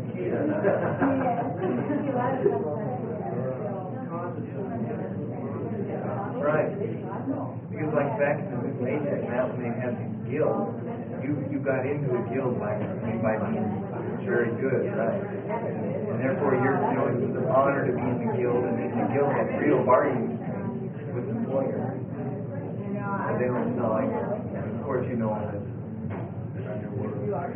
Right. Because like back in the Middle Ages, now when they had these guilds, you got into a guild by being very good, right? And therefore it was an honor to be in the guild, and then the guild had real bargaining with the employer. But they don't know, of course you know all this. You are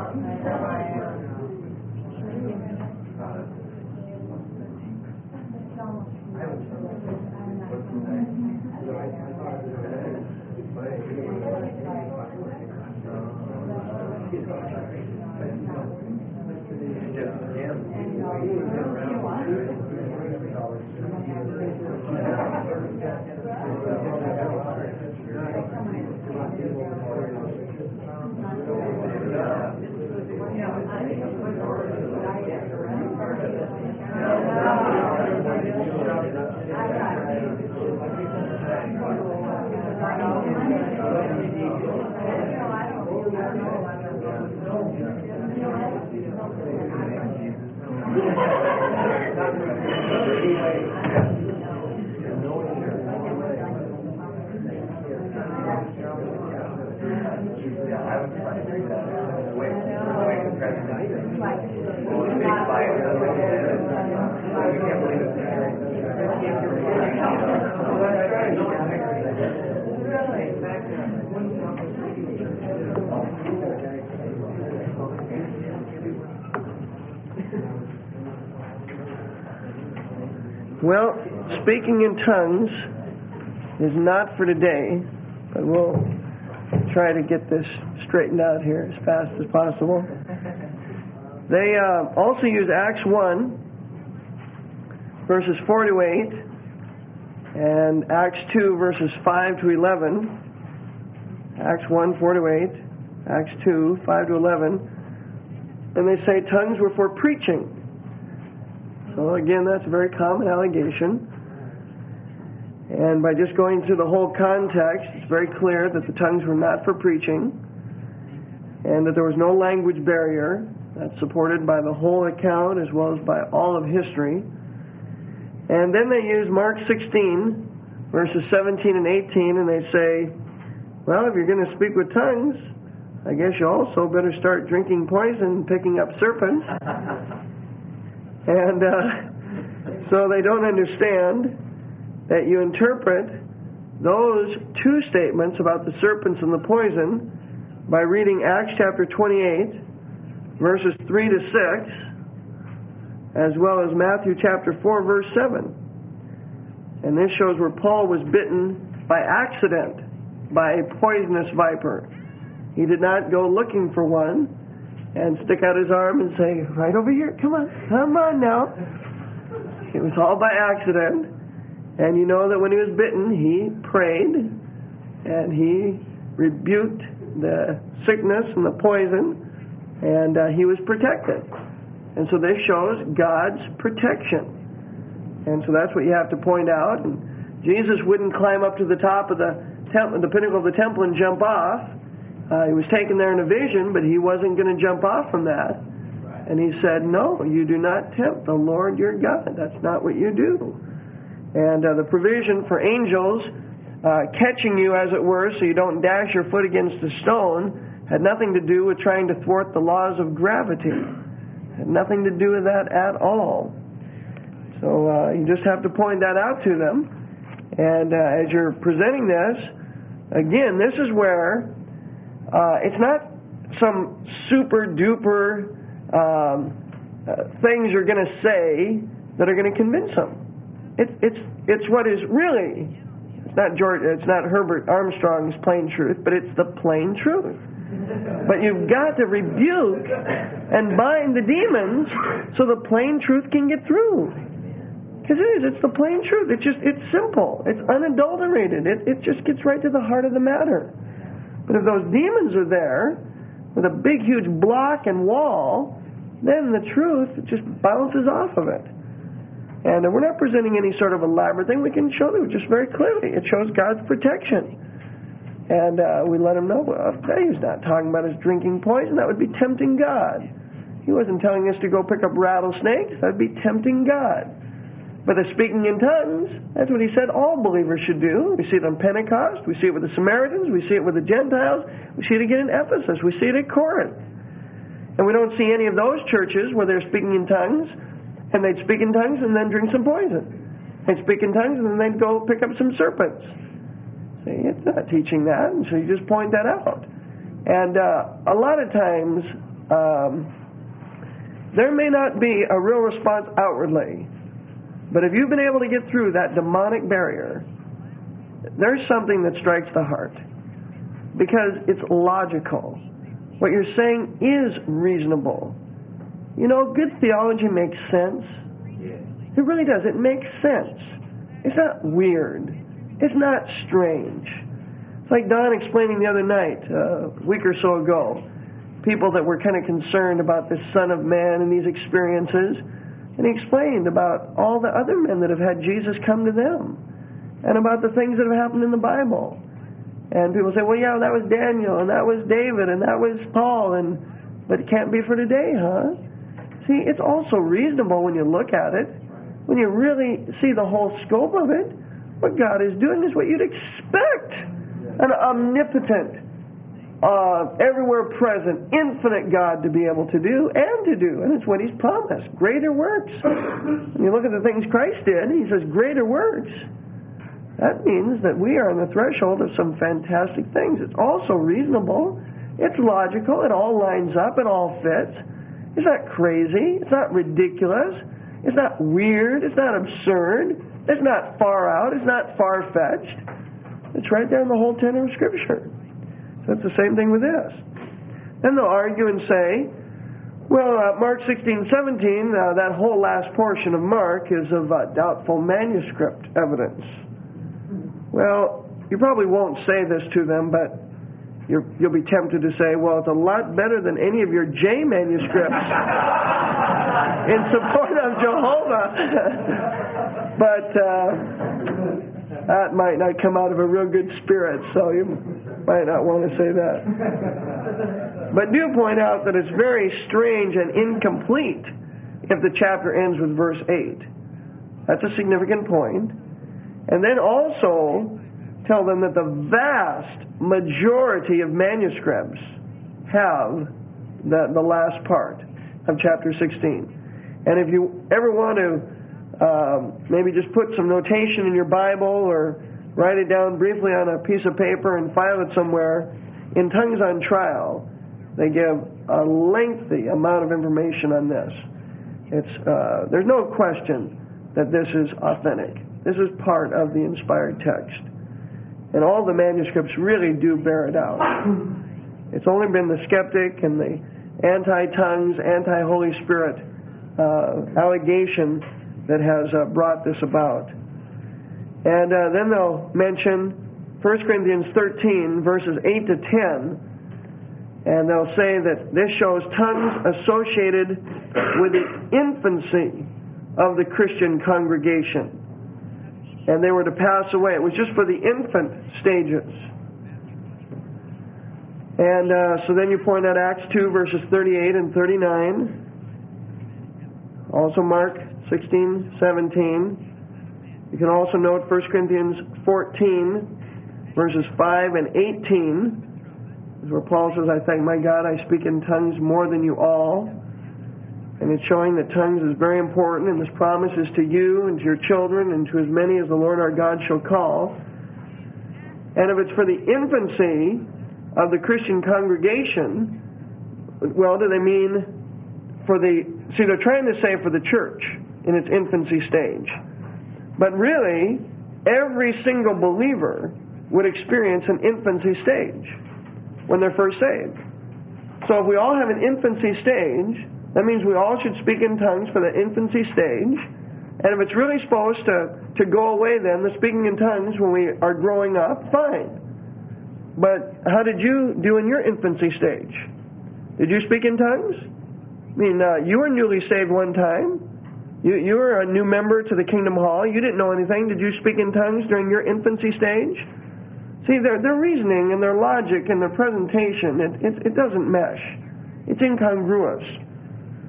Well, speaking in tongues is not for today, but we'll try to get this straightened out here as fast as possible. They also use Acts 1, verses 4 to 8, and Acts 2, verses 5 to 11. Acts 1, 4 to 8, Acts 2, 5 to 11. And they say tongues were for preaching. So again, that's a very common allegation. And by just going through the whole context, it's very clear that the tongues were not for preaching, and that there was no language barrier. That's supported by the whole account as well as by all of history. And then they use Mark 16, verses 17 and 18, and they say, well, if you're going to speak with tongues, I guess you also better start drinking poison and picking up serpents. And so they don't understand that you interpret those two statements about the serpents and the poison by reading Acts chapter 28, verses 3 to 6, as well as Matthew chapter 4, verse 7. And this shows where Paul was bitten by accident by a poisonous viper. He did not go looking for one and stick out his arm and say, right over here, come on now. It was all by accident. And you know that when he was bitten, he prayed and he rebuked the sickness and the poison, and he was protected. And so this shows God's protection. And so that's what you have to point out. And Jesus wouldn't climb up to the top of the pinnacle of the temple and jump off. He was taken there in a vision, but he wasn't going to jump off from that. And he said, no, you do not tempt the Lord your God. That's not what you do. And the provision for angels catching you, as it were, so you don't dash your foot against a stone, had nothing to do with trying to thwart the laws of gravity. Had nothing to do with that at all. So you just have to point that out to them. And as you're presenting this, again, this is where it's not some super duper things you're going to say that are going to convince them. It's what is really, it's not Herbert Armstrong's plain truth, but it's the plain truth. But you've got to rebuke and bind the demons so the plain truth can get through. Because it's the plain truth. It's simple. It's unadulterated. It just gets right to the heart of the matter. But if those demons are there with a big, huge block and wall, then the truth just bounces off of it. And we're not presenting any sort of elaborate thing. We can show them just very clearly. It shows God's protection. And we let them know, well, he's not talking about us drinking poison. That would be tempting God. He wasn't telling us to go pick up rattlesnakes. That would be tempting God. But the speaking in tongues, that's what he said all believers should do. We see it on Pentecost. We see it with the Samaritans. We see it with the Gentiles. We see it again in Ephesus. We see it at Corinth. And we don't see any of those churches where they're speaking in tongues, and they'd speak in tongues and then drink some poison. They'd speak in tongues and then they'd go pick up some serpents. See, it's not teaching that, and so you just point that out. And a lot of times, there may not be a real response outwardly, but if you've been able to get through that demonic barrier, there's something that strikes the heart. Because it's logical. What you're saying is reasonable. You know, good theology makes sense. It really does. It makes sense. It's not weird. It's not strange. It's like Don explaining the other night, a week or so ago, people that were kind of concerned about this Son of Man and these experiences. And he explained about all the other men that have had Jesus come to them and about the things that have happened in the Bible. And people say, well, yeah, that was Daniel and that was David and that was Paul, but it can't be for today, huh? See, it's also reasonable when you look at it, when you really see the whole scope of it. What God is doing is what you'd expect an omnipotent, everywhere present, infinite God to be able to do, and it's what He's promised. Greater works. When you look at the things Christ did, He says, greater works. That means that we are on the threshold of some fantastic things. It's also reasonable. It's logical. It all lines up. It all fits. It's not crazy. It's not ridiculous. It's not weird. It's not absurd. It's not far out. It's not far-fetched. It's right there in the whole tenor of Scripture. So it's the same thing with this. Then they'll argue and say, well, Mark 16:17, that whole last portion of Mark is of doubtful manuscript evidence. Well, you probably won't say this to them, but you'll be tempted to say, well, it's a lot better than any of your J manuscripts in support of Jehovah. But that might not come out of a real good spirit, so you might not want to say that. But do point out that it's very strange and incomplete if the chapter ends with verse 8. That's a significant point. And then also tell them that the vast majority of manuscripts have the last part of chapter 16. And if you ever want to maybe just put some notation in your Bible or write it down briefly on a piece of paper and file it somewhere, in Tongues on Trial, they give a lengthy amount of information on this. There's no question that this is authentic. This is part of the inspired text. And all the manuscripts really do bear it out. It's only been the skeptic and the anti-tongues, anti-Holy Spirit allegation that has brought this about. And then they'll mention 1 Corinthians 13, verses 8 to 10, and they'll say that this shows tongues associated with the infancy of the Christian congregation. And they were to pass away. It was just for the infant stages. And so then you point out Acts 2, verses 38 and 39. Also Mark 16, 17. You can also note 1 Corinthians 14, verses 5 and 18, where Paul says, I thank my God I speak in tongues more than you all. And it's showing that tongues is very important, and this promise is to you and to your children and to as many as the Lord our God shall call. And if it's for the infancy of the Christian congregation, well, do they mean for the... See, they're trying to say for the church in its infancy stage. But really, every single believer would experience an infancy stage when they're first saved. So if we all have an infancy stage, that means we all should speak in tongues for the infancy stage. And if it's really supposed to go away then, the speaking in tongues when we are growing up, fine. But how did you do in your infancy stage? Did you speak in tongues? I mean, you were newly saved one time. You were a new member to the Kingdom Hall. You didn't know anything. Did you speak in tongues during your infancy stage? See, their reasoning and their logic and their presentation, it doesn't mesh. It's incongruous.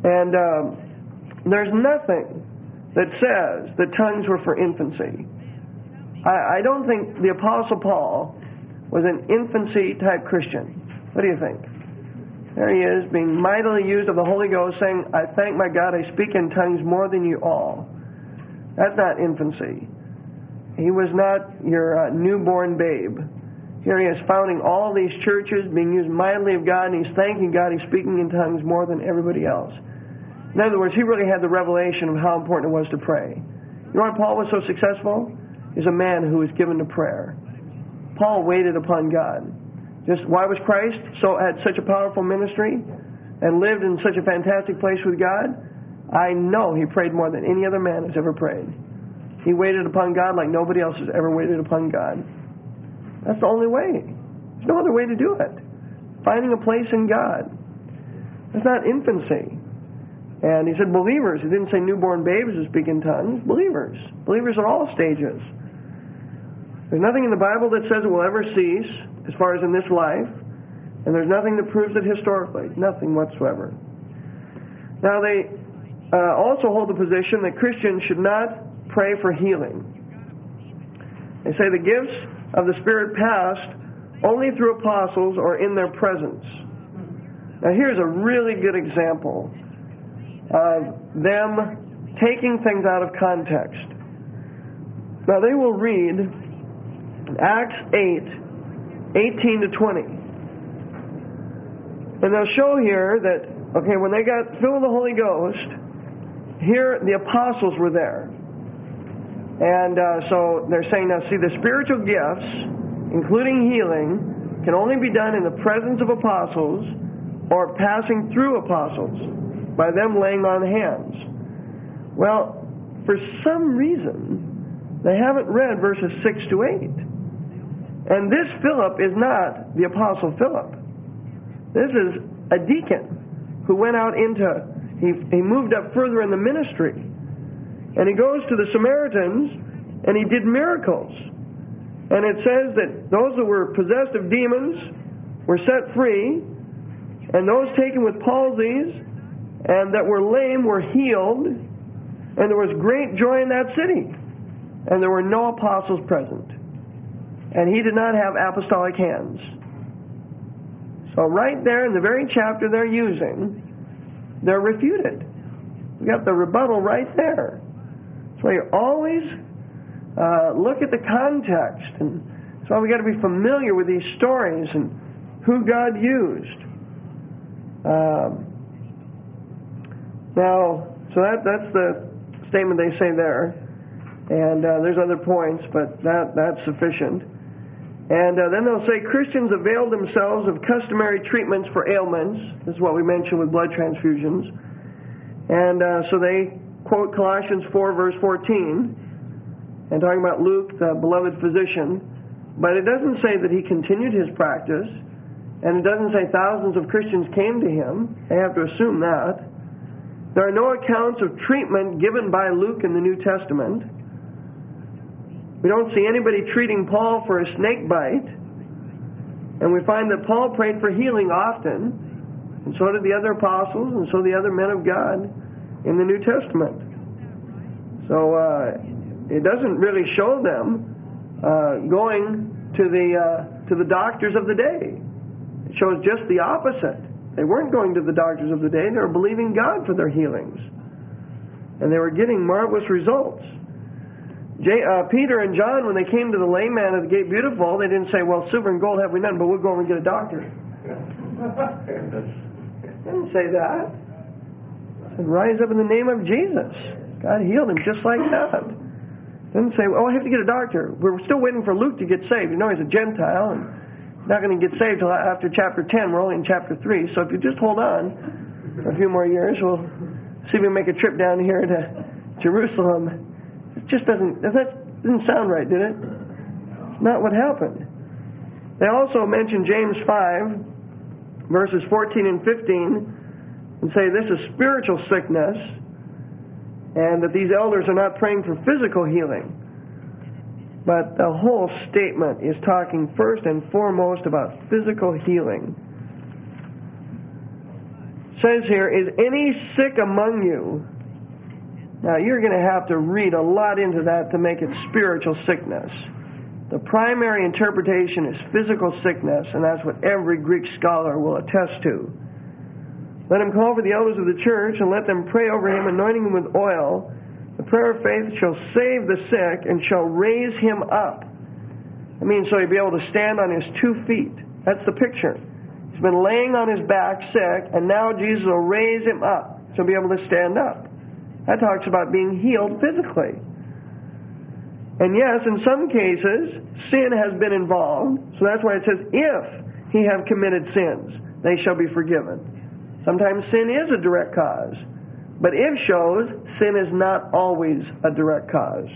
And there's nothing that says that tongues were for infancy. I don't think the Apostle Paul was an infancy-type Christian. What do you think? There he is, being mightily used of the Holy Ghost, saying, I thank my God I speak in tongues more than you all. That's not infancy. He was not your newborn babe. Here he is founding all these churches, being used mightily of God, and he's thanking God. He's speaking in tongues more than everybody else. In other words, he really had the revelation of how important it was to pray. You know why Paul was so successful? He's a man who was given to prayer. Paul waited upon God. Just why was Christ had such a powerful ministry and lived in such a fantastic place with God? I know he prayed more than any other man has ever prayed. He waited upon God like nobody else has ever waited upon God. That's the only way. There's no other way to do it. Finding a place in God. It's not infancy. And he said believers. He didn't say newborn babes who speak in tongues. Believers. Believers at all stages. There's nothing in the Bible that says it will ever cease as far as in this life. And there's nothing that proves it historically. Nothing whatsoever. Now they also hold the position that Christians should not pray for healing. They say the gifts of the Spirit passed only through apostles or in their presence. Now here's a really good example of them taking things out of context. Now they will read Acts 8:18 to 20. And they'll show here that, okay, when they got filled with the Holy Ghost, here the apostles were there. And so they're saying, now see, the spiritual gifts, including healing, can only be done in the presence of apostles or passing through apostles by them laying on hands. Well, for some reason, they haven't read verses 6 to 8. And this Philip is not the Apostle Philip. This is a deacon who went out he moved up further in the ministry. And he goes to the Samaritans and he did miracles. And it says that those that were possessed of demons were set free, and those taken with palsies and that were lame were healed, and there was great joy in that city. And there were no apostles present. And he did not have apostolic hands. So right there in the very chapter they're using, they're refuted. We got the rebuttal right there. So you always look at the context, and so we got to be familiar with these stories and who God used. Now, so that's the statement they say there, and there's other points, but that's sufficient. And then they'll say Christians avail themselves of customary treatments for ailments. This is what we mentioned with blood transfusions. And so they quote Colossians 4 verse 14 and talking about Luke, the beloved physician. But it doesn't say that he continued his practice, and it doesn't say thousands of Christians came to him. They have to assume that. There are no accounts of treatment given by Luke in the New Testament. We don't see anybody treating Paul for a snake bite. And we find that Paul prayed for healing often, and so did the other apostles, and so the other men of God in the New Testament. So it doesn't really show them going to the doctors of the day. It shows just the opposite. They weren't going to the doctors of the day. They were believing God for their healings. And they were getting marvelous results. Peter and John, when they came to the lame man at the gate beautiful, they didn't say, well, silver and gold have we none, but we'll go over and get a doctor. They didn't say that. They said, rise up in the name of Jesus. God healed him just like that. Didn't say, oh, I have to get a doctor. We're still waiting for Luke to get saved. You know, he's a Gentile, and he's not going to get saved until after chapter 10. We're only in chapter 3. So if you just hold on for a few more years, we'll see if we can make a trip down here to Jerusalem. It just didn't sound right, did it? It's not what happened. They also mention James 5, verses 14 and 15, and say this is spiritual sickness, and that these elders are not praying for physical healing. But the whole statement is talking first and foremost about physical healing. says here, is any sick among you? Now, you're going to have to read a lot into that to make it spiritual sickness. The primary interpretation is physical sickness, and that's what every Greek scholar will attest to. Let him call for the elders of the church, and let them pray over him, anointing him with oil. The prayer of faith shall save the sick, and shall raise him up. I mean, so he'd be able to stand on his 2 feet. That's the picture. He's been laying on his back sick, and now Jesus will raise him up. So he'll be able to stand up. That talks about being healed physically. And yes, in some cases, sin has been involved. So that's why it says, if he have committed sins, they shall be forgiven. Sometimes sin is a direct cause. But if shows, sin is not always a direct cause.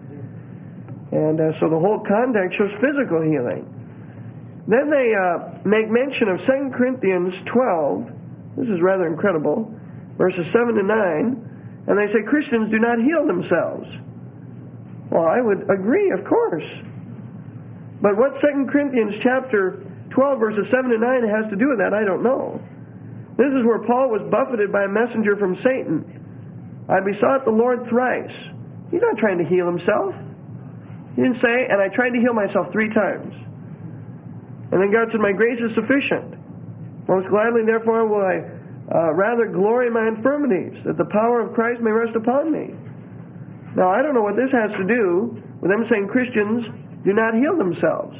And so the whole context shows physical healing. Then they make mention of 2 Corinthians 12. This is rather incredible. Verses 7 to 9. And they say Christians do not heal themselves. Well, I would agree, of course. But what 2 Corinthians chapter 12, verses 7 to 9 has to do with that, I don't know. This is where Paul was buffeted by a messenger from Satan. I besought the Lord thrice. He's not trying to heal himself. He didn't say, and I tried to heal myself 3 times. And then God said, my grace is sufficient. Most gladly, therefore, will I rather glory in my infirmities, that the power of Christ may rest upon me. Now, I don't know what this has to do with them saying Christians do not heal themselves.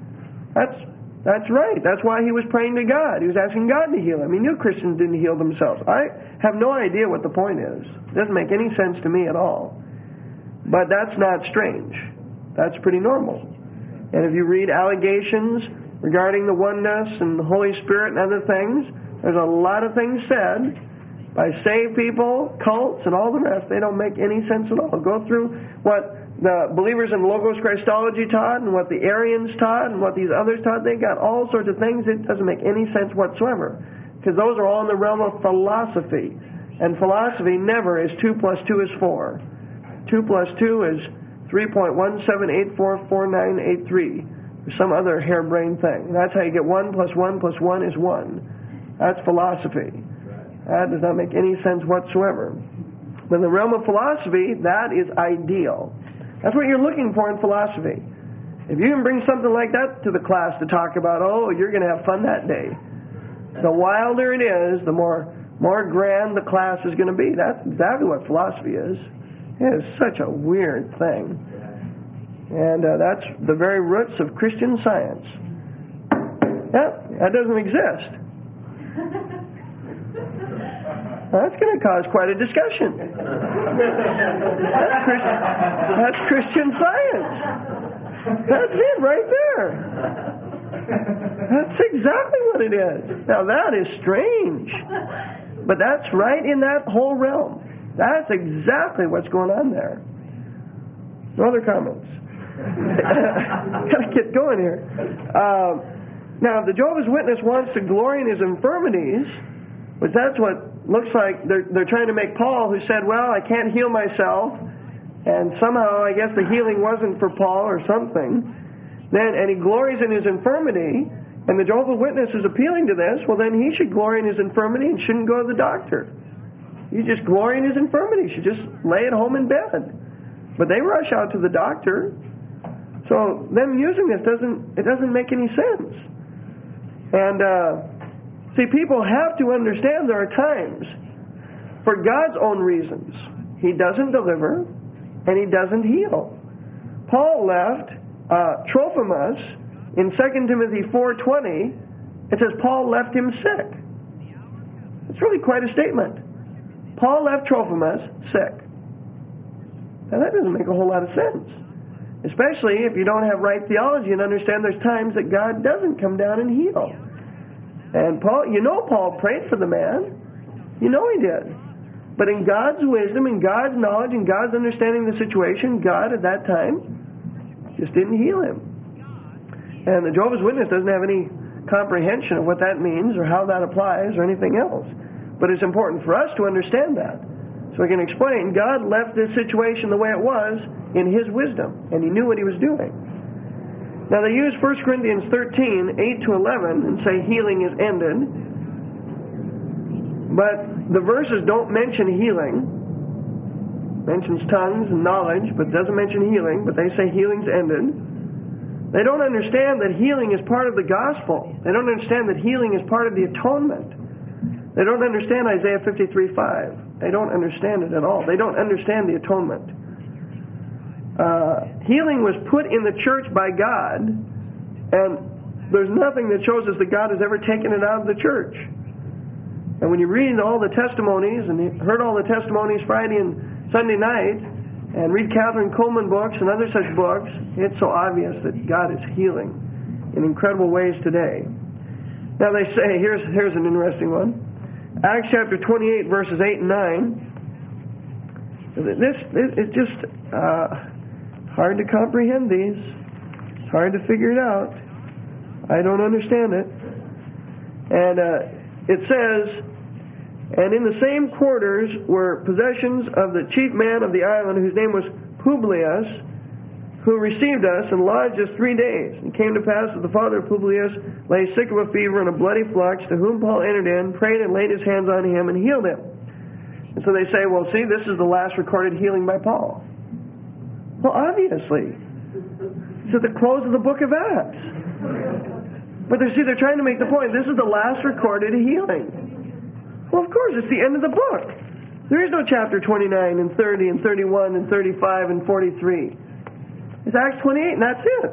That's right. That's why he was praying to God. He was asking God to heal him. He knew Christians didn't heal themselves. I have no idea what the point is. It doesn't make any sense to me at all. But that's not strange. That's pretty normal. And if you read allegations regarding the oneness and the Holy Spirit and other things, there's a lot of things said by saved people, cults, and all the rest. They don't make any sense at all. Go through what the believers in Logos Christology taught and what the Arians taught and what these others taught. They got all sorts of things. It doesn't make any sense whatsoever, because those are all in the realm of philosophy. And philosophy never is 2 plus 2 is 4. 2 plus 2 is 3.17844983. Or some other harebrained thing. That's how you get 1 plus 1 plus 1 is 1. That's philosophy. That does not make any sense whatsoever. But in the realm of philosophy, that is ideal. That's what you're looking for in philosophy. If you can bring something like that to the class to talk about, oh, you're going to have fun that day. The wilder it is, the more grand the class is going to be. That's exactly what philosophy is. It is such a weird thing. And that's the very roots of Christian Science. Yeah, that doesn't exist. That's going to cause quite a discussion. That's Christian Science. That's it right there. That's exactly what it is. Now that is strange. But that's right in that whole realm. That's exactly what's going on there. No other comments? Gotta get going here. Now, if the Jehovah's Witness wants to glory in his infirmities, which that's what looks like they're trying to make Paul, who said, well, I can't heal myself, and somehow I guess the healing wasn't for Paul or something, and he glories in his infirmity, and the Jehovah's Witness is appealing to this, well then he should glory in his infirmity and shouldn't go to the doctor. You just glory in his infirmity. You should just lay at home in bed. But they rush out to the doctor. So them using this doesn't make any sense. And see, people have to understand there are times for God's own reasons he doesn't deliver and he doesn't heal. Paul left Trophimus in 2 Timothy 4:20. It says Paul left him sick. It's really quite a statement. Paul left Trophimus sick. Now that doesn't make a whole lot of sense. Especially if you don't have right theology and understand there's times that God doesn't come down and heal. And Paul prayed for the man. You know he did. But in God's wisdom, in God's knowledge, in God's understanding of the situation, God at that time just didn't heal him. And the Jehovah's Witness doesn't have any comprehension of what that means or how that applies or anything else. But it's important for us to understand that. So we can explain God left this situation the way it was in his wisdom, and he knew what he was doing. Now they use 1 Corinthians 13:8-11 and say healing is ended. But the verses don't mention healing. Mentions tongues and knowledge, but doesn't mention healing, but they say healing's ended. They don't understand that healing is part of the gospel. They don't understand that healing is part of the atonement. They don't understand Isaiah 53:5. They don't understand it at all. They don't understand the atonement. Healing was put in the church by God, and there's nothing that shows us that God has ever taken it out of the church. And when you read all the testimonies, and you heard all the testimonies Friday and Sunday night, and read Catherine Coleman books and other such books, it's so obvious that God is healing in incredible ways today. Now they say, here's an interesting one. Acts chapter 28, verses 8 and 9. It's just hard to comprehend these. It's hard to figure it out. I don't understand it. And it says, "And in the same quarters were possessions of the chief man of the island, whose name was Publius, who received us and lodged us 3 days. And it came to pass that the father of Publius lay sick of a fever and a bloody flux, to whom Paul entered in, prayed and laid his hands on him and healed him." And so they say, well, see, this is the last recorded healing by Paul. Well, obviously. It's at the close of the book of Acts. But they're trying to make the point, this is the last recorded healing. Well, of course, it's the end of the book. There is no chapter 29 and 30 and 31 and 35 and 43. It's Acts 28 and that's it.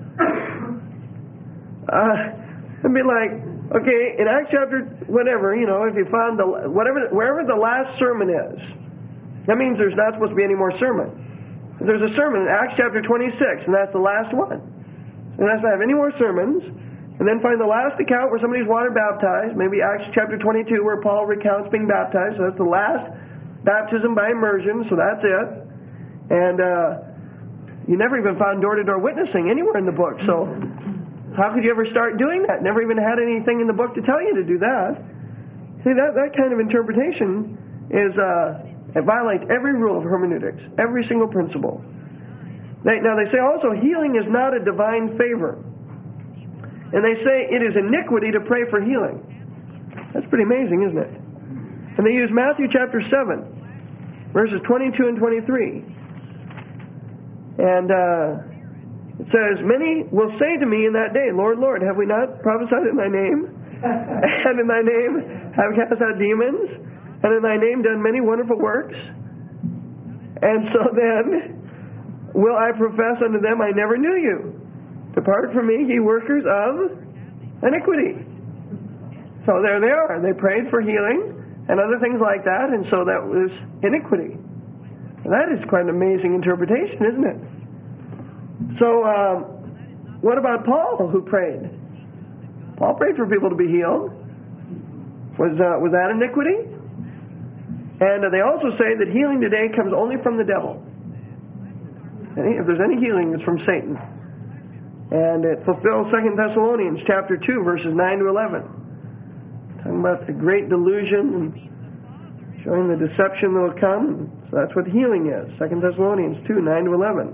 It'd be like, okay, in Acts chapter whatever, if you found wherever the last sermon is, that means there's not supposed to be any more sermon. If there's a sermon in Acts chapter 26 and that's the last one, and that's not have any more sermons. And then find the last account where somebody's water baptized, maybe Acts chapter 22 where Paul recounts being baptized, so that's the last baptism by immersion, so that's it. And you never even found door-to-door witnessing anywhere in the book, so how could you ever start doing that? Never even had anything in the book to tell you to do that. See, that kind of interpretation is, it violates every rule of hermeneutics, every single principle. Now they say also, healing is not a divine favor. And they say it is iniquity to pray for healing. That's pretty amazing, isn't it? And they use Matthew chapter 7, verses 22 and 23. And it says, "Many will say to me in that day, Lord, Lord, have we not prophesied in thy name? And in thy name have cast out demons? And in thy name done many wonderful works? And so then will I profess unto them, I never knew you. Depart from me, ye workers of iniquity." So there they are. They prayed for healing and other things like that, and so that was iniquity. And that is quite an amazing interpretation, isn't it? So, what about Paul, who prayed? Paul prayed for people to be healed. Was that iniquity? And they also say that healing today comes only from the devil. If there's any healing, it's from Satan. And it fulfills 2 Thessalonians chapter 2, verses 9 to 11. Talking about the great delusion and showing the deception that will come. So that's what healing is. 2 Thessalonians 2, 9 to 11.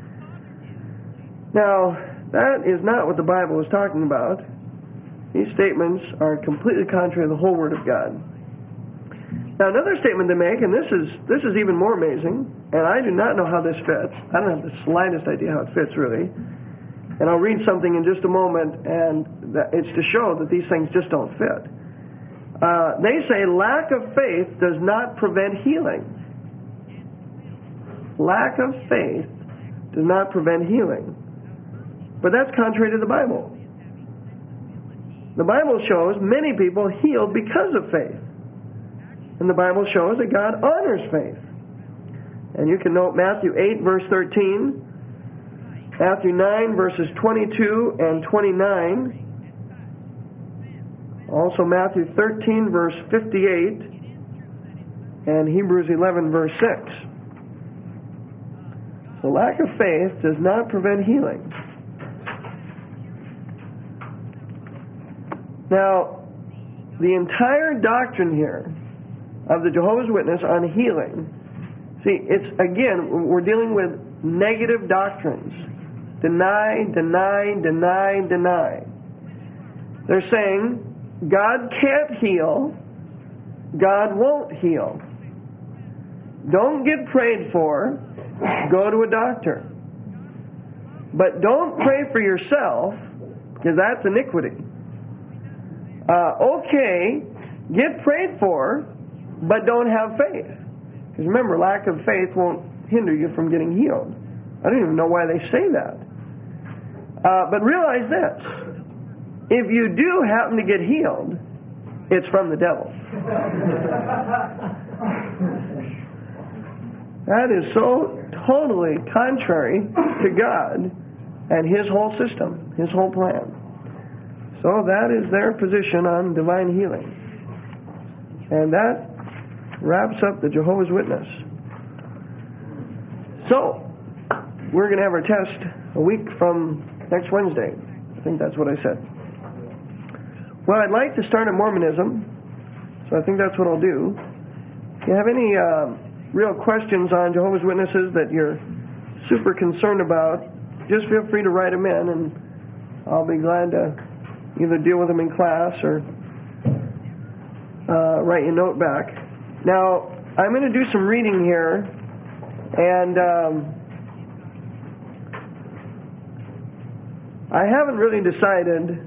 Now, that is not what the Bible is talking about. These statements are completely contrary to the whole Word of God. Now, another statement they make, and this is even more amazing, and I do not know how this fits. I don't have the slightest idea how it fits, really. And I'll read something in just a moment, and it's to show that these things just don't fit. They say lack of faith does not prevent healing. Lack of faith does not prevent healing. But that's contrary to the Bible. The Bible shows many people healed because of faith. And the Bible shows that God honors faith. And you can note Matthew 8, verse 13, Matthew 9, verses 22 and 29. Also Matthew 13, verse 58. And Hebrews 11, verse 6. The lack of faith does not prevent healing. Now, the entire doctrine here of the Jehovah's Witness on healing, see, it's, again, we're dealing with negative doctrines. Deny, deny, deny, deny. They're saying God can't heal God won't heal. Don't get prayed for. Go to a doctor. But don't pray for yourself, because that's iniquity. Okay, get prayed for, but don't have faith. Because remember, lack of faith won't hinder you from getting healed. I don't even know why they say that. But realize this. If you do happen to get healed, it's from the devil. That is so totally contrary to God and His whole system, His whole plan. So that is their position on divine healing. And that wraps up the Jehovah's Witness. So, we're going to have our test a week from next Wednesday. I think that's what I said. Well, I'd like to start at Mormonism, so I think that's what I'll do. If you have any real questions on Jehovah's Witnesses that you're super concerned about, just feel free to write them in, and I'll be glad to either deal with them in class or write you a note back. Now, I'm going to do some reading here, and I haven't really decided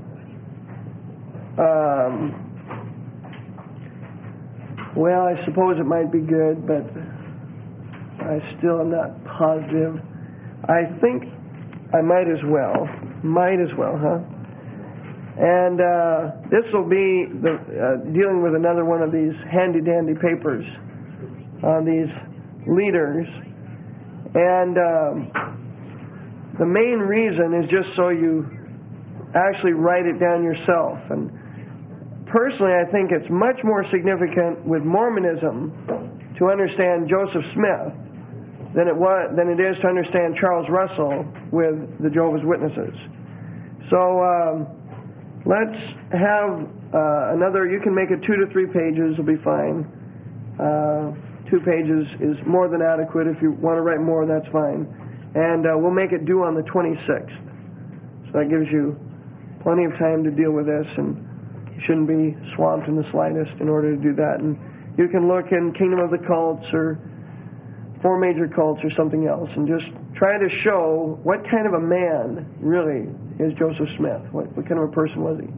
well, I suppose it might be good, but I still am not positive. I think I might as well. Might as well, huh? And this will be dealing with another one of these handy-dandy papers on these leaders. And the main reason is just so you actually write it down yourself. And personally, I think it's much more significant with Mormonism to understand Joseph Smith than it is to understand Charles Russell with the Jehovah's Witnesses. So let's have another. You can make it 2 to 3 pages. Will be fine. 2 pages is more than adequate. If you want to write more, that's fine. And we'll make it due on the 26th. So that gives you plenty of time to deal with this, and you shouldn't be swamped in the slightest in order to do that. And you can look in Kingdom of the Cults or Four Major Cults or something else and just try to show what kind of a man really is Joseph Smith. What kind of a person was he?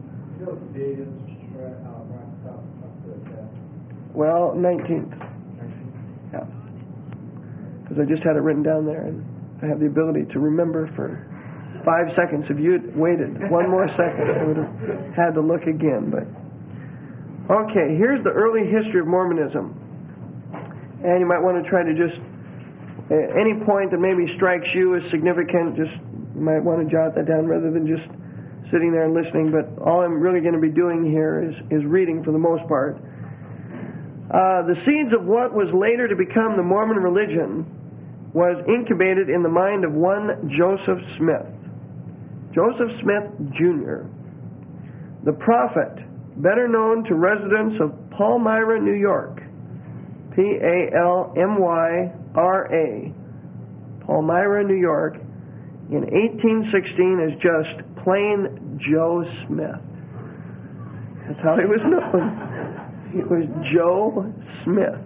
Well, 19th. Yeah. Because I just had it written down there, and I have the ability to remember for 5 seconds. If you had waited one more second, I would have had to look again. But okay, here's the early history of Mormonism. And you might want to try to just, any point that maybe strikes you as significant, just you might want to jot that down rather than just sitting there and listening. But all I'm really going to be doing here is reading for the most part. The seeds of what was later to become the Mormon religion was incubated in the mind of one Joseph Smith. Joseph Smith, Jr., the prophet, better known to residents of Palmyra, New York, Palmyra, Palmyra, New York, in 1816 as just plain Joe Smith. That's how he was known. He was Joe Smith.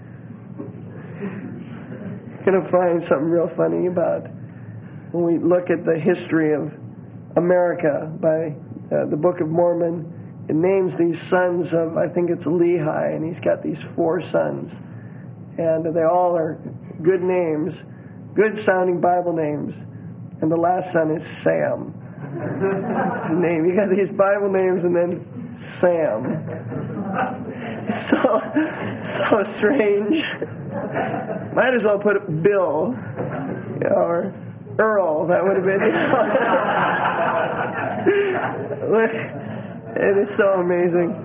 You're going to find something real funny about when we look at the history of America by the Book of Mormon. It names these sons of, I think it's Lehi, and he's got these 4 sons. And they all are good names, good sounding Bible names. And the last son is Sam. Name. You got these Bible names and then Sam. So strange. Might as well put Bill, or Earl. That would have been. It is so amazing.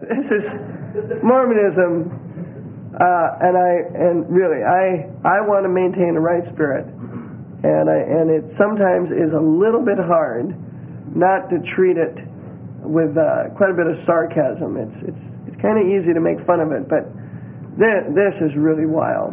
This is Mormonism, and really, I want to maintain a right spirit, and it sometimes is a little bit hard not to treat it with quite a bit of sarcasm. It's kind of easy to make fun of it, but this is really wild.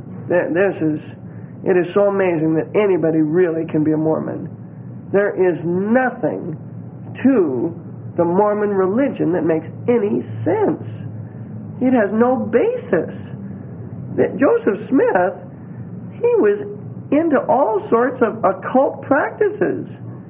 It is so amazing that anybody really can be a Mormon. There is nothing to the Mormon religion that makes any sense. It has no basis. Joseph Smith, he was into all sorts of occult practices.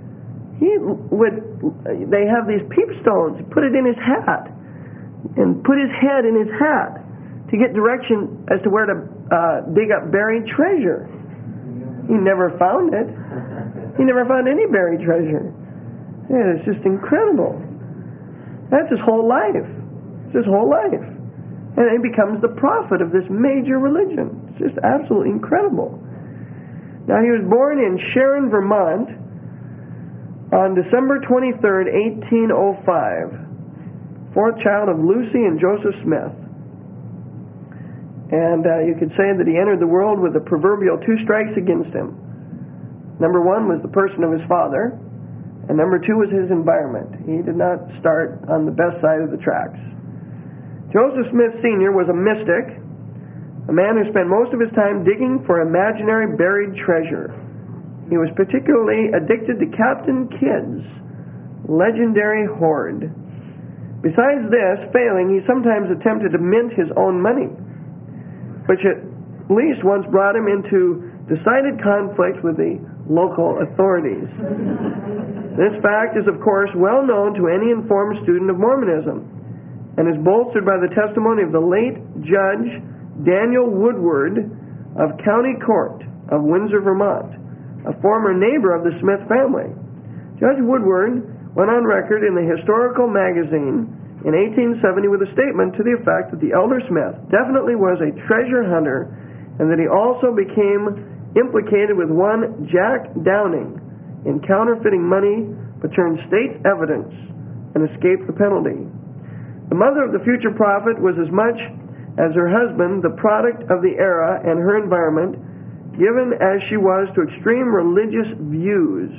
They have these peepstones. He put it in his hat and put his head in his hat to get direction as to where to dig up buried treasure. He never found it. He never found any buried treasure. It's just incredible. That's his whole life. It's his whole life. And he becomes the prophet of this major religion. It's just absolutely incredible. Now, he was born in Sharon, Vermont on December 23rd, 1805. Fourth child of Lucy and Joseph Smith. And you could say that he entered the world with the proverbial two strikes against him. Number one was the person of his father, and number two was his environment. He did not start on the best side of the tracks. Joseph Smith Sr. was a mystic, a man who spent most of his time digging for imaginary buried treasure. He was particularly addicted to Captain Kidd's legendary hoard. Besides this, failing, he sometimes attempted to mint his own money, which at least once brought him into decided conflict with the local authorities. This fact is, of course, well known to any informed student of Mormonism, and is bolstered by the testimony of the late Judge Daniel Woodward of County Court of Windsor, Vermont, a former neighbor of the Smith family. Judge Woodward went on record in the Historical Magazine in 1870 with a statement to the effect that the elder Smith definitely was a treasure hunter, and that he also became implicated with one Jack Downing in counterfeiting money, but turned state evidence and escaped the penalty. The mother of the future prophet was as much as her husband the product of the era and her environment, given as she was to extreme religious views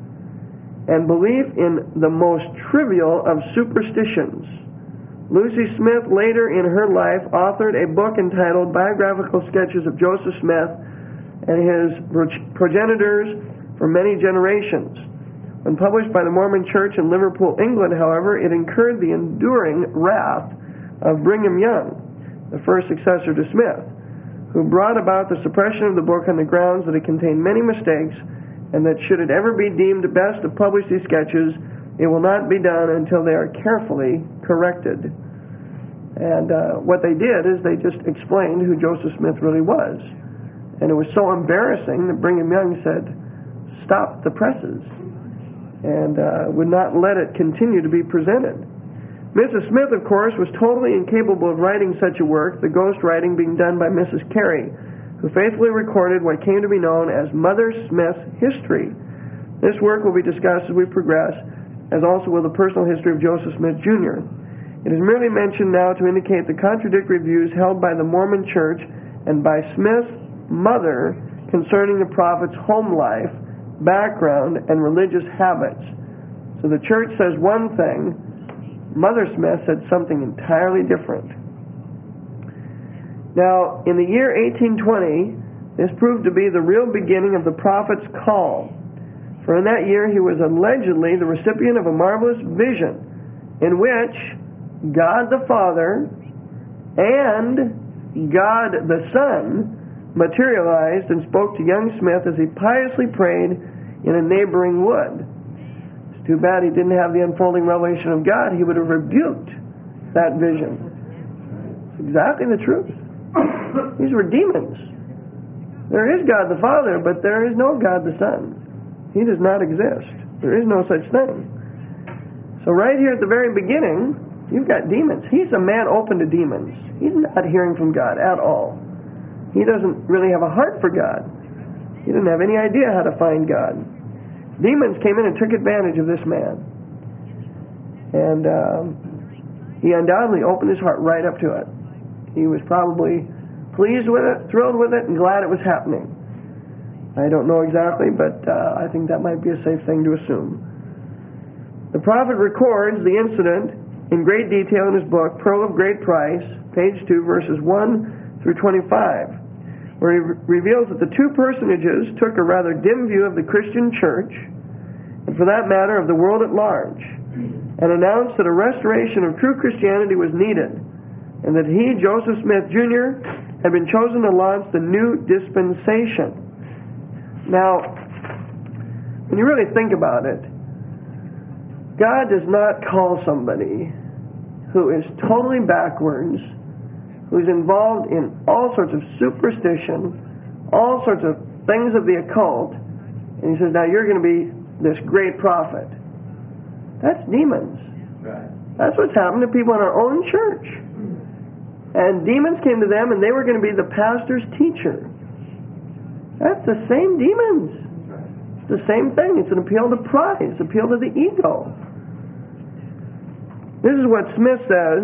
and belief in the most trivial of superstitions. Lucy Smith later in her life authored a book entitled Biographical Sketches of Joseph Smith and his progenitors for many generations. When published by the Mormon Church in Liverpool, England, however, it incurred the enduring wrath of Brigham Young, the first successor to Smith, who brought about the suppression of the book on the grounds that it contained many mistakes, and that should it ever be deemed best to publish these sketches, it will not be done until they are carefully corrected. And what they did is they just explained who Joseph Smith really was. And it was so embarrassing that Brigham Young said, "Stop the presses," and would not let it continue to be presented. Mrs. Smith, of course, was totally incapable of writing such a work, the ghost writing being done by Mrs. Carey, who faithfully recorded what came to be known as Mother Smith's history. This work will be discussed as we progress, as also will the personal history of Joseph Smith, Jr. It is merely mentioned now to indicate the contradictory views held by the Mormon Church and by Smith's mother concerning the prophet's home life, background, and religious habits. So the church says one thing, Mother Smith said something entirely different. Now, in the year 1820, this proved to be the real beginning of the prophet's call. For in that year he was allegedly the recipient of a marvelous vision in which God the Father and God the Son materialized and spoke to young Smith as he piously prayed in a neighboring wood. It's too bad he didn't have the unfolding revelation of God. He would have rebuked that vision. It's exactly the truth. These were demons. There is God the Father, but there is no God the Son. He does not exist. There is no such thing. So right here at the very beginning, you've got demons. He's a man open to demons. He's not hearing from God at all. He doesn't really have a heart for God. He didn't have any idea how to find God. Demons came in and took advantage of this man. And he undoubtedly opened his heart right up to it. He was probably pleased with it, thrilled with it, and glad it was happening. I don't know exactly, but I think that might be a safe thing to assume. The prophet records the incident in great detail in his book, Pearl of Great Price, page 2, verses 1 through 25, where he reveals that the two personages took a rather dim view of the Christian church, and for that matter of the world at large, and announced that a restoration of true Christianity was needed, and that he, Joseph Smith Jr., had been chosen to launch the new dispensation. Now, when you really think about it, God does not call somebody who is totally backwards, who's involved in all sorts of superstition, all sorts of things of the occult, and he says, now you're going to be this great prophet. That's demons. Right. That's what's happened to people in our own church. And demons came to them and they were going to be the pastor's teacher. That's the same demons. It's the same thing. It's an appeal to pride. It's an appeal to the ego. This is what Smith says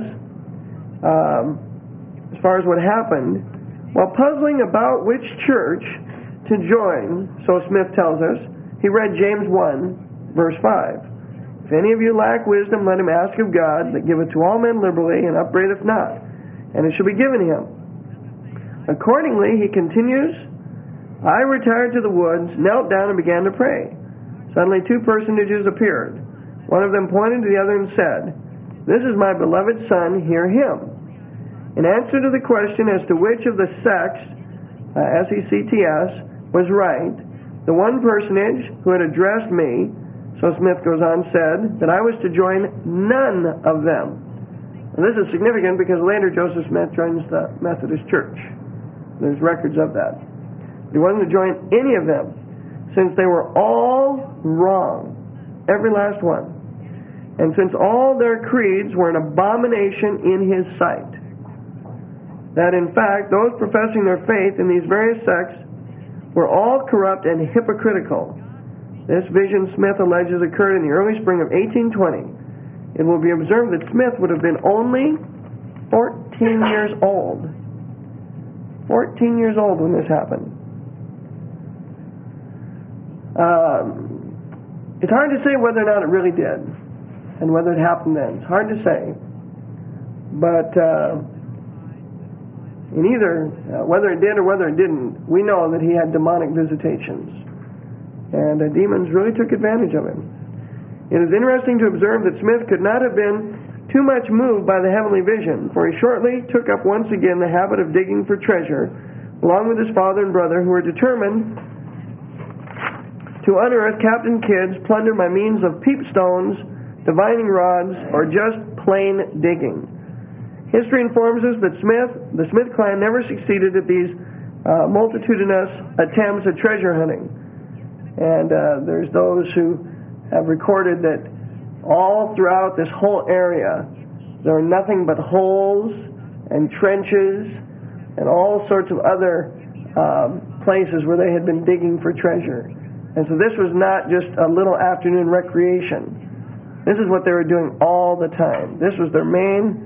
as far as what happened. While puzzling about which church to join, so Smith tells us, he read James 1, verse 5. If any of you lack wisdom, let him ask of God, that giveth to all men liberally, and upbraideth not, and it shall be given him. Accordingly, he continues, I retired to the woods, knelt down, and began to pray. Suddenly 2 personages appeared. One of them pointed to the other and said, This is my beloved Son, hear him. In answer to the question as to which of the sects, S-E-C-T-S, was right, the one personage who had addressed me, so Smith goes on, said that I was to join none of them. And this is significant because later Joseph Smith joins the Methodist Church. There's records of that. He wasn't to join any of them, since they were all wrong, every last one. And since all their creeds were an abomination in his sight. That in fact, those professing their faith in these various sects were all corrupt and hypocritical. This vision, Smith alleges, occurred in the early spring of 1820. It will be observed that Smith would have been only 14 years old. 14 years old when this happened. It's hard to say whether or not it really did, and whether it happened then. It's hard to say. But in either, whether it did or whether it didn't, we know that he had demonic visitations. And the demons really took advantage of him. It is interesting to observe that Smith could not have been too much moved by the heavenly vision, for he shortly took up once again the habit of digging for treasure, along with his father and brother, who were determined to unearth Captain Kidd's plunder by means of peepstones, divining rods, or just plain digging. History informs us that the Smith clan never succeeded at these multitudinous attempts at treasure hunting. And there's those who have recorded that all throughout this whole area there are nothing but holes and trenches and all sorts of other places where they had been digging for treasure. And so this was not just a little afternoon recreation. This is what they were doing all the time. This was their main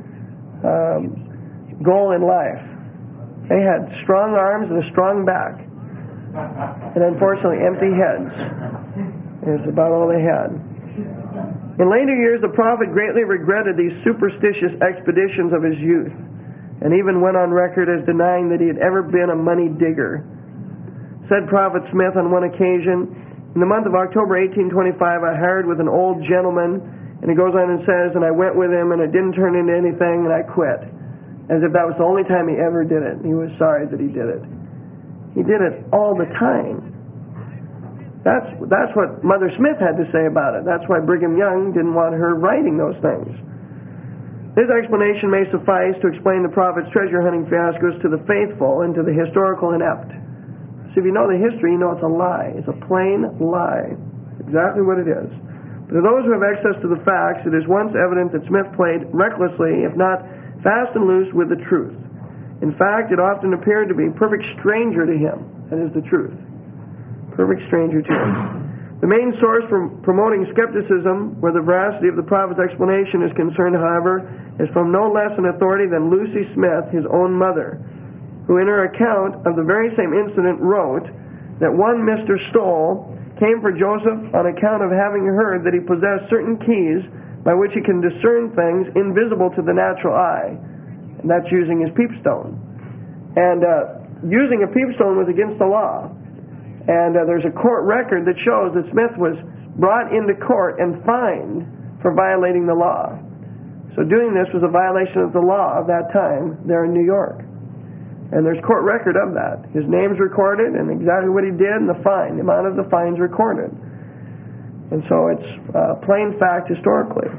goal in life. They had strong arms and a strong back. And unfortunately, empty heads is about all they had. In later years, the prophet greatly regretted these superstitious expeditions of his youth, and even went on record as denying that he had ever been a money digger. Said Prophet Smith on one occasion, in the month of October 1825, I hired with an old gentleman, and he goes on and says, and I went with him, and it didn't turn into anything, and I quit. As if that was the only time he ever did it. He was sorry that he did it. He did it all the time. That's what Mother Smith had to say about it. That's why Brigham Young didn't want her writing those things. This explanation may suffice to explain the prophet's treasure hunting fiascos to the faithful and to the historical inept. So if you know the history, you know it's a lie. It's a plain lie. It's exactly what it is. But to those who have access to the facts, it is once evident that Smith played recklessly, if not fast and loose, with the truth. In fact, it often appeared to be a perfect stranger to him. That is the truth. Perfect stranger to him. The main source for promoting skepticism where the veracity of the prophet's explanation is concerned, however, is from no less an authority than Lucy Smith, his own mother, who in her account of the very same incident wrote that one Mr. Stoll came for Joseph on account of having heard that he possessed certain keys by which he can discern things invisible to the natural eye, and that's using his peepstone. And using a peepstone was against the law. And there's a court record that shows that Smith was brought into court and fined for violating the law. So doing this was a violation of the law of that time there in New York. And there's court record of that. His name's recorded and exactly what he did and the fine, the amount of the fine's recorded. And so it's plain fact historically.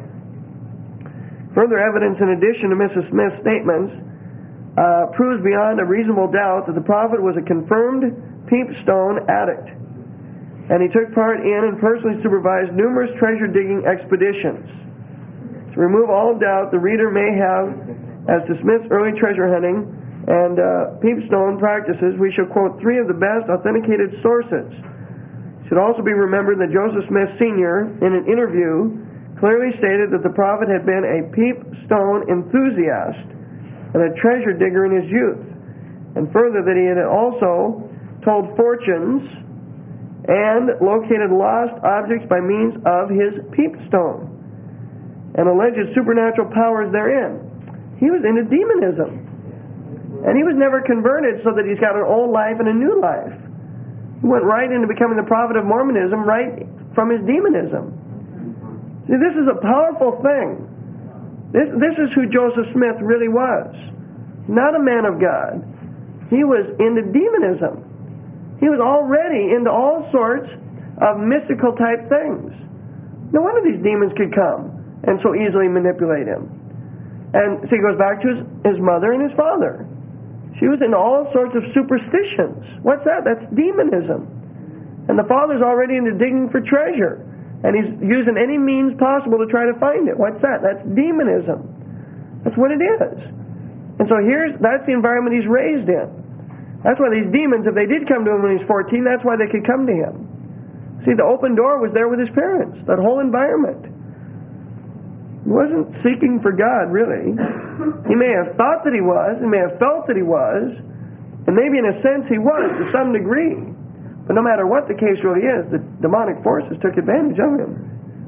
Further evidence in addition to Mrs. Smith's statements proves beyond a reasonable doubt that the prophet was a confirmed peepstone addict, and he took part in and personally supervised numerous treasure-digging expeditions. To remove all doubt, the reader may have, as to Smith's early treasure hunting and peepstone practices, we shall quote three of the best authenticated sources. It should also be remembered that Joseph Smith Sr., in an interview, clearly stated that the prophet had been a peepstone enthusiast and a treasure digger in his youth, and further that he had also told fortunes and located lost objects by means of his peepstone and alleged supernatural powers therein. He was into demonism, and he was never converted so that he's got an old life and a new life. He went right into becoming the prophet of Mormonism right from his demonism. See, this is a powerful thing. This is who Joseph Smith really was. Not a man of God. He was into demonism. He was already into all sorts of mystical type things. No wonder these demons could come and so easily manipulate him. And so he goes back to his mother and his father. She was into all sorts of superstitions. What's that? That's demonism. And the father's already into digging for treasure. And he's using any means possible to try to find it. What's that? That's demonism. That's what it is. And so that's the environment he's raised in. That's why these demons, if they did come to him when he was 14, that's why they could come to him. See, the open door was there with his parents, that whole environment. He wasn't seeking for God, really. He may have thought that he was, he may have felt that he was, and maybe in a sense he was to some degree. But no matter what the case really is, the demonic forces took advantage of him.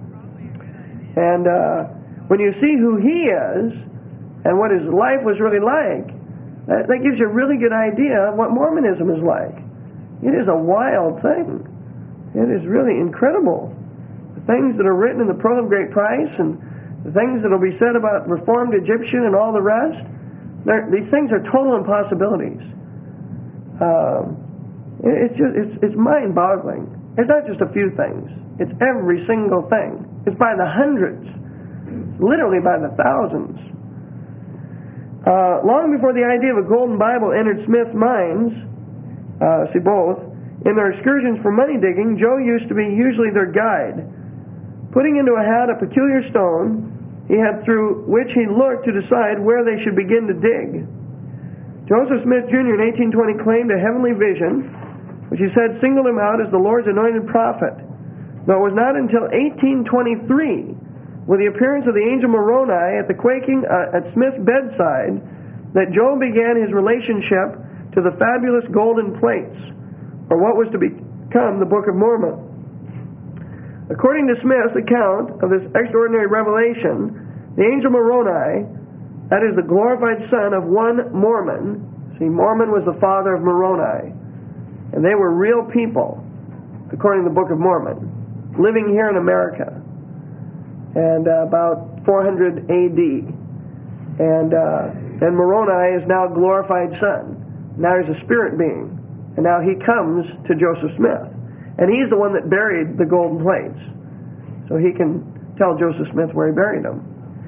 And when you see who he is and what his life was really like, that gives you a really good idea of what Mormonism is like. It is a wild thing. It is really incredible. The things that are written in the Pearl of Great Price and the things that will be said about Reformed Egyptian and all the rest, these things are total impossibilities. It's mind-boggling. It's not just a few things. It's every single thing. It's by the hundreds, literally by the thousands. Long before the idea of a golden Bible entered Smith's minds, see both, in their excursions for money digging, Joe used to be usually their guide. Putting into a hat a peculiar stone he had through which he looked to decide where they should begin to dig. Joseph Smith Jr. in 1820 claimed a heavenly vision, which he said singled him out as the Lord's anointed prophet. But it was not until 1823, with the appearance of the angel Moroni at Smith's bedside, that Joe began his relationship to the fabulous golden plates, or what was to become the Book of Mormon. According to Smith's account of this extraordinary revelation, the angel Moroni, that is the glorified son of one Mormon, see, Mormon was the father of Moroni, and they were real people, according to the Book of Mormon, living here in America. And about 400 AD. And Moroni is now a glorified son. Now he's a spirit being. And now he comes to Joseph Smith. And he's the one that buried the golden plates. So he can tell Joseph Smith where he buried them.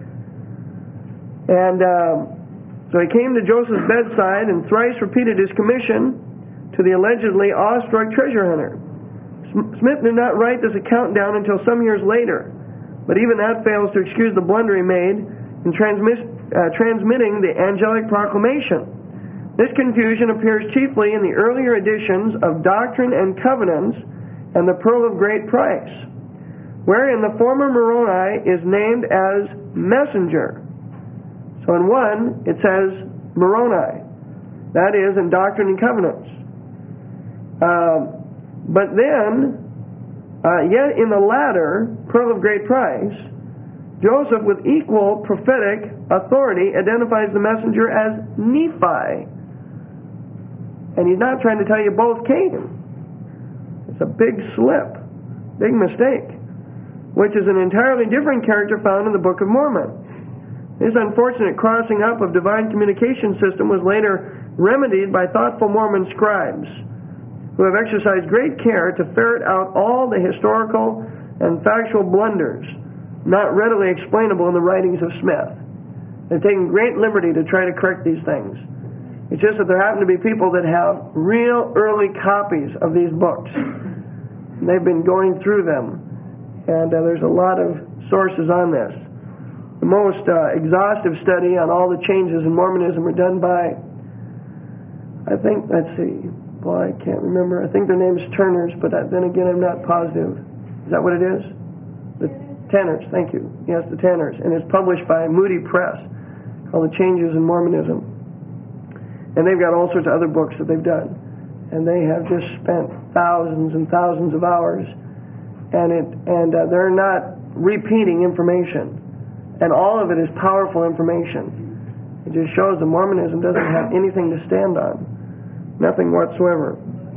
And so he came to Joseph's bedside and thrice repeated his commission to the allegedly awestruck treasure hunter. Smith did not write this account down until some years later. But even that fails to excuse the blunder he made in transmitting the angelic proclamation. This confusion appears chiefly in the earlier editions of Doctrine and Covenants and the pearl of great price, wherein the former Moroni is named as messenger. So in one, it says Moroni. That is in Doctrine and Covenants. But then, yet in the latter, pearl of great price, Joseph, with equal prophetic authority, identifies the messenger as Nephi. And he's not trying to tell you both came. It's a big slip, big mistake, which is an entirely different character found in the Book of Mormon. This unfortunate crossing up of divine communication system was later remedied by thoughtful Mormon scribes, who have exercised great care to ferret out all the historical and factual blunders not readily explainable in the writings of Smith. They've taken great liberty to try to correct these things. It's just that there happen to be people that have real early copies of these books. They've been going through them, and there's a lot of sources on this. The most exhaustive study on all the changes in Mormonism were done by, I think, let's see, boy, I can't remember. I think their name's Turners, but then again, I'm not positive. Is that what it is? The Tanners, thank you. Yes, the Tanners. And it's published by Moody Press, called The Changes in Mormonism. And they've got all sorts of other books that they've done. And they have just spent thousands and thousands of hours. And they're not repeating information. And all of it is powerful information. It just shows that Mormonism doesn't have anything to stand on. Nothing whatsoever.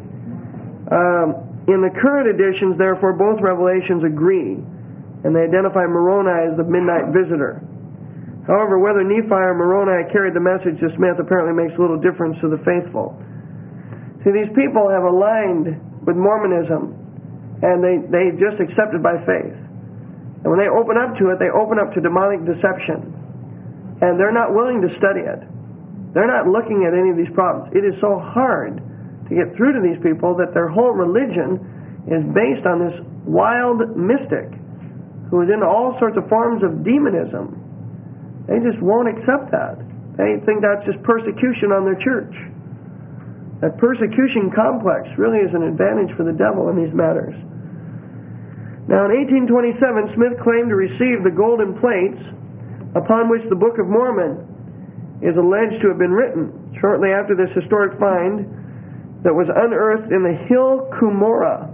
In the current editions, therefore, both revelations agree, and they identify Moroni as the midnight visitor. However, whether Nephi or Moroni carried the message to Smith apparently makes little difference to the faithful. See, these people have aligned with Mormonism, and they just accept it by faith. And when they open up to it, they open up to demonic deception. And they're not willing to study it. They're not looking at any of these problems. It is so hard to get through to these people that their whole religion is based on this wild mystic who is into all sorts of forms of demonism. They just won't accept that. They think that's just persecution on their church. That persecution complex really is an advantage for the devil in these matters. Now in 1827, Smith claimed to receive the golden plates upon which the Book of Mormon is alleged to have been written, shortly after this historic find that was unearthed in the Hill Cumorah,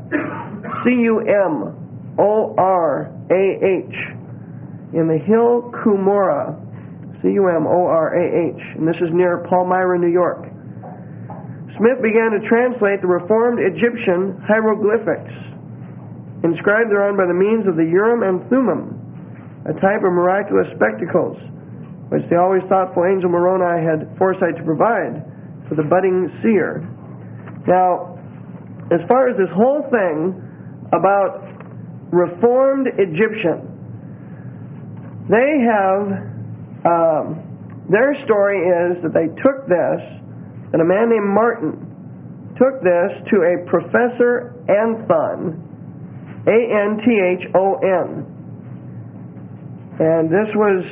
C-U-M-O-R-A-H, in the Hill Cumorah, C-U-M-O-R-A-H, and this is near Palmyra, New York. Smith began to translate the Reformed Egyptian hieroglyphics, inscribed thereon by the means of the Urim and Thummim, a type of miraculous spectacles, which the always thoughtful Angel Moroni had foresight to provide for the budding seer. Now, as far as this whole thing about Reformed Egyptian, they have, their story is that they took this, and a man named Martin took this to a Professor Anthon, A-N-T-H-O-N. And this was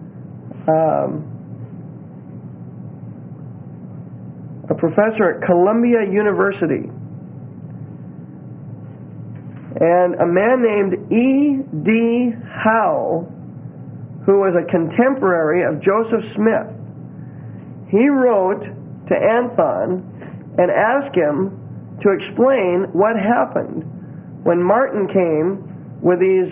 a professor at Columbia University. And a man named E.D. Howe, who was a contemporary of Joseph Smith, he wrote to Anthon and asked him to explain what happened when Martin came with these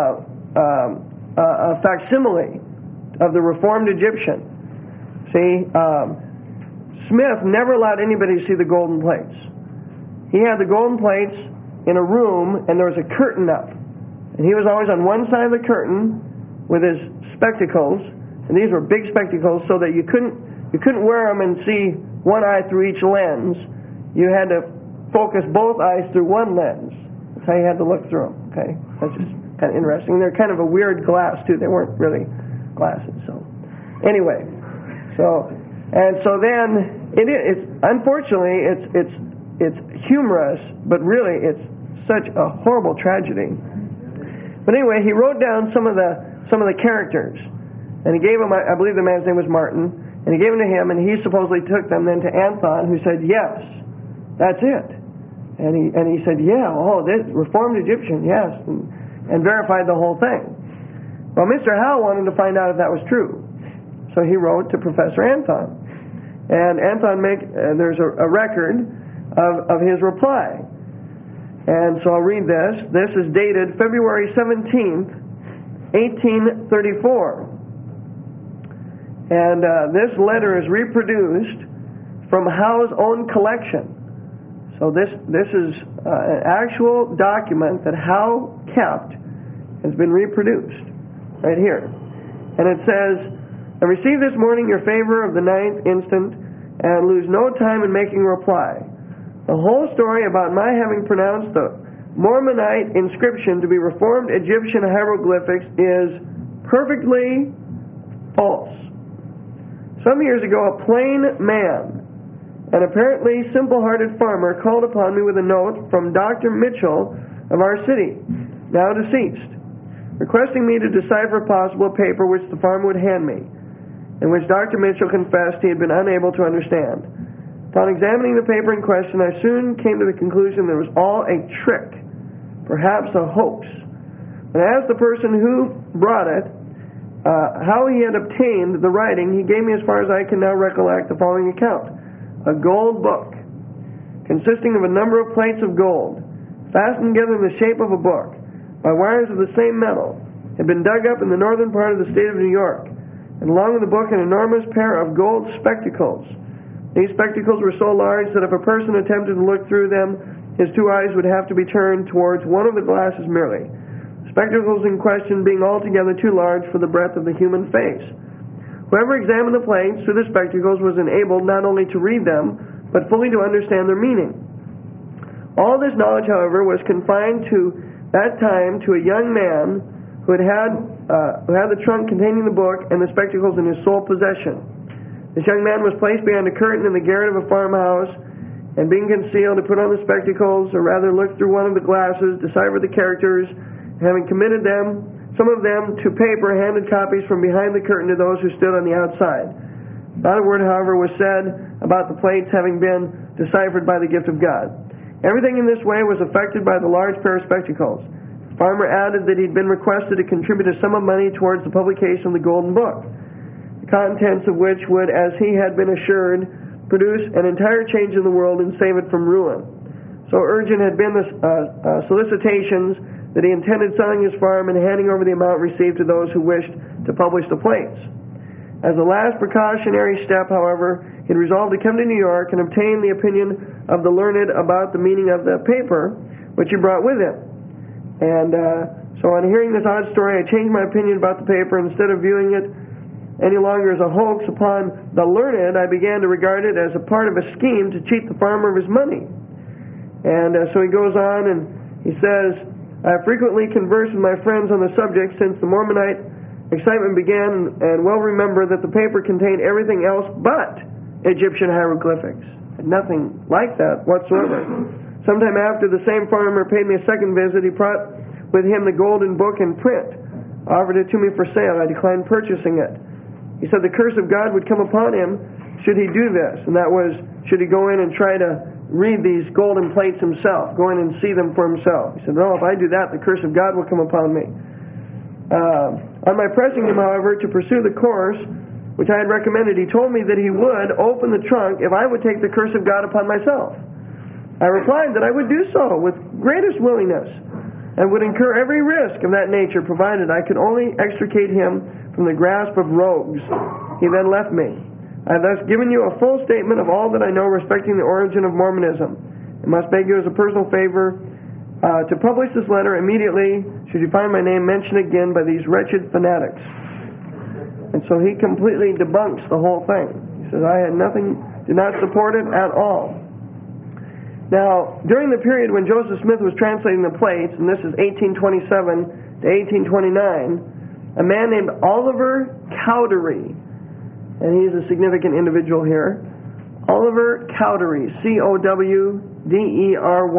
facsimile of the Reformed Egyptian. See, Smith never allowed anybody to see the golden plates. He had the golden plates in a room, and there was a curtain up, and he was always on one side of the curtain with his spectacles, and these were big spectacles, so that you couldn't wear them and see one eye through each lens. You had to focus both eyes through one lens. That's how you had to look through them. Okay, that's just kind of interesting. They're kind of a weird glass too. They weren't really glasses. So anyway, so then it's unfortunately it's humorous, but really it's such a horrible tragedy. But anyway, he wrote down some of the characters, and he gave them. I believe the man's name was Martin, and he gave them to him, and he supposedly took them then to Anthon, who said, "Yes, that's it." And he said, yeah, this Reformed Egyptian, yes, and verified the whole thing. Well, Mr. Howe wanted to find out if that was true. So he wrote to Professor Anthon. And Anthon there's a record of his reply. And so I'll read this. This is dated February 17th, 1834. And this letter is reproduced from Howe's own collection. So this is an actual document that Howe kept, has been reproduced right here. And it says, I received this morning your favor of the 9th instant, and lose no time in making reply. The whole story about my having pronounced the Mormonite inscription to be Reformed Egyptian hieroglyphics is perfectly false. Some years ago, a plain man, an apparently simple-hearted farmer, called upon me with a note from Dr. Mitchell of our city, now deceased, requesting me to decipher if possible a paper which the farmer would hand me, in which Dr. Mitchell confessed he had been unable to understand. Upon examining the paper in question, I soon came to the conclusion that it was all a trick, perhaps a hoax. When I asked the person who brought it how he had obtained the writing, he gave me, as far as I can now recollect, the following account. A gold book, consisting of a number of plates of gold, fastened together in the shape of a book, by wires of the same metal, had been dug up in the northern part of the state of New York, and along with the book an enormous pair of gold spectacles. These spectacles were so large that if a person attempted to look through them, his two eyes would have to be turned towards one of the glasses merely. The spectacles in question being altogether too large for the breadth of the human face. Whoever examined the plates through the spectacles was enabled not only to read them, but fully to understand their meaning. All this knowledge, however, was confined to that time to a young man who had the trunk containing the book and the spectacles in his sole possession. This young man was placed behind a curtain in the garret of a farmhouse, and being concealed, he put on the spectacles, or rather looked through one of the glasses, deciphered the characters, and having committed them, some of them to paper, handed copies from behind the curtain to those who stood on the outside. Not a word, however, was said about the plates having been deciphered by the gift of God. Everything in this way was effected by the large pair of spectacles. The farmer added that he'd been requested to contribute a sum of money towards the publication of the Golden Book, the contents of which would, as he had been assured, produce an entire change in the world and save it from ruin. So urgent had been the solicitations that he intended selling his farm and handing over the amount received to those who wished to publish the plates. As a last precautionary step, however, he resolved to come to New York and obtain the opinion of the learned about the meaning of the paper, which he brought with him. And so on hearing this odd story, I changed my opinion about the paper. Instead of viewing it any longer as a hoax upon the learned, I began to regard it as a part of a scheme to cheat the farmer of his money. And so he goes on and he says, I have frequently conversed with my friends on the subject since the Mormonite excitement began, and well remember that the paper contained everything else but Egyptian hieroglyphics. And nothing like that whatsoever. Sometime after, the same farmer paid me a second visit. He brought with him the golden book in print, offered it to me for sale. I declined purchasing it. He said the curse of God would come upon him should he do this, and that was, should he go in and try to read these golden plates himself, go in and see them for himself. He said, no, if I do that, the curse of God will come upon me. On my pressing him, however, to pursue the course which I had recommended, he told me that he would open the trunk if I would take the curse of God upon myself. I replied that I would do so with greatest willingness and would incur every risk of that nature, provided I could only extricate him from the grasp of rogues. He then left me. I have thus given you a full statement of all that I know respecting the origin of Mormonism, and must beg you as a personal favor to publish this letter immediately should you find my name mentioned again by these wretched fanatics. And so he completely debunks the whole thing. He says, I had nothing, did not support it at all. Now, during the period when Joseph Smith was translating the plates, and this is 1827 to 1829, a man named Oliver Cowdery, and he's a significant individual here, Oliver Cowdery, Cowdery,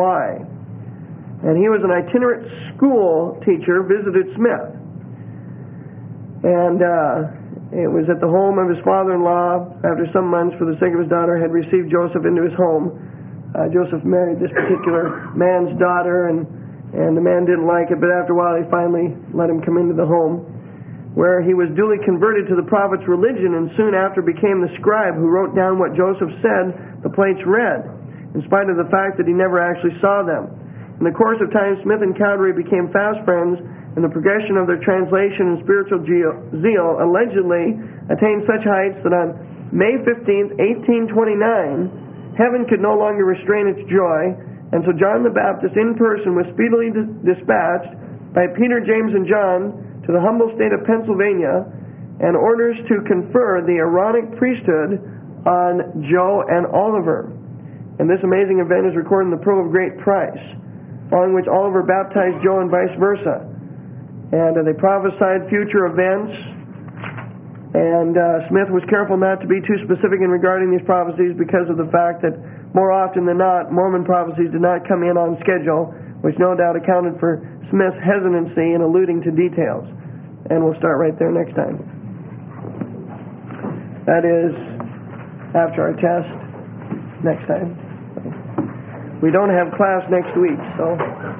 and he was an itinerant school teacher, visited Smith. And it was at the home of his father-in-law, after some months, for the sake of his daughter, had received Joseph into his home. Joseph married this particular man's daughter, and the man didn't like it, but after a while he finally let him come into the home, where he was duly converted to the prophet's religion, and soon after became the scribe who wrote down what Joseph said the plates read, in spite of the fact that he never actually saw them. In the course of time, Smith and Cowdery became fast friends, and the progression of their translation and spiritual zeal allegedly attained such heights that on May 15th, 1829, heaven could no longer restrain its joy, and so John the Baptist in person was speedily dispatched by Peter, James, and John to the humble state of Pennsylvania, and orders to confer the Aaronic priesthood on Joe and Oliver. And this amazing event is recorded in the Pearl of Great Price, following which Oliver baptized Joe and vice versa. And they prophesied future events, and Smith was careful not to be too specific in regarding these prophecies because of the fact that more often than not, Mormon prophecies did not come in on schedule, which no doubt accounted for Smith's hesitancy in alluding to details. And we'll start right there next time. That is after our test next time. We don't have class next week, so...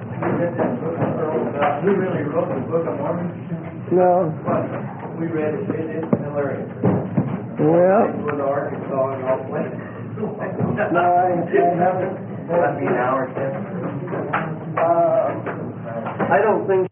Who really wrote the Book of Mormon? No. We read it. It's hilarious. Well... With Arkansas and all places. No, I haven't. That'd be an hour, Tim. I don't think